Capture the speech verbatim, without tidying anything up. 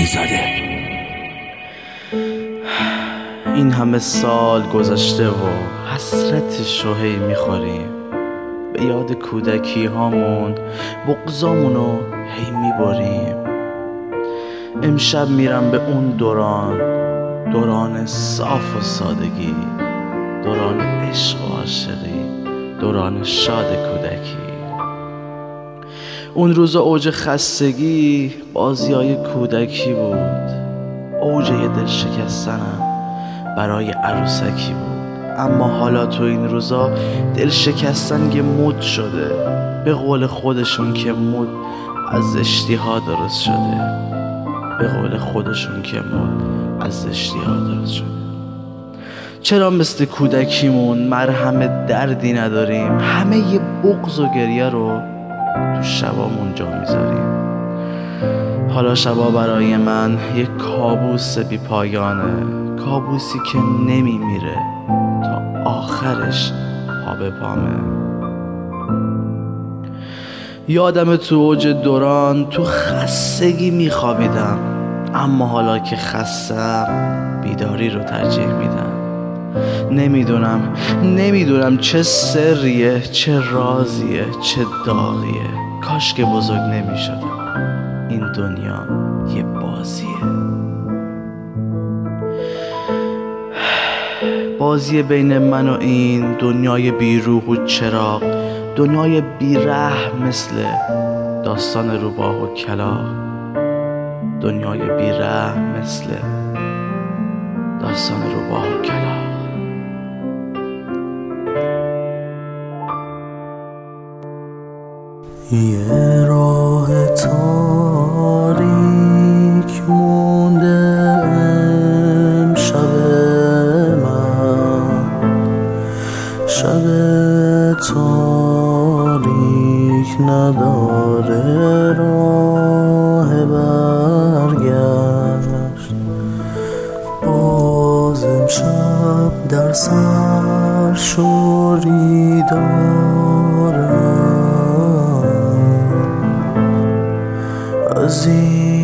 زاده. این همه سال گذشته و حسرت شوهی میخوریم، به یاد کودکی هامون بغضامونو هی میبریم. امشب میرم به اون دوران، دوران صاف و سادگی، دوران عشق و عاشقی، دوران شاد کودکی. اون روز اوج خستگی بازیای کودکی بود، اوج یه دل شکستنم برای عروسکی بود. اما حالا تو این روزا دل شکستن یه مد شده، به قول خودشون که مد از زشتی ها درست شده، به قول خودشون که مد از زشتی ها درست شده. چرا مثل کودکیمون مرهم دردی نداریم؟ همه یه بغض و گریه رو تو شبامون جا میذاریم. حالا شبا برای من یه کابوس بی پایانه، کابوسی که نمیمیره تا آخرش پا به پامه. یادم تو اوج دوران تو خستگی میخوابیدم، اما حالا که خستم بیداری رو ترجیح میدم. نمیدونم نمیدونم چه سریه، چه رازیه، چه داغیه. کاش که بزرگ نمیشدم. این دنیا یه بازیه، بازی بین من و این دنیای بی روح و چراغ، دنیای بی رحم مثل داستان روباه و کلاغ، دنیای بی رحم مثل داستان روباه و کلاغ. یه راه تاریک مونده امشب من، شب تاریک نداره راه برگشت. باز امشب در سر شوری دارم از این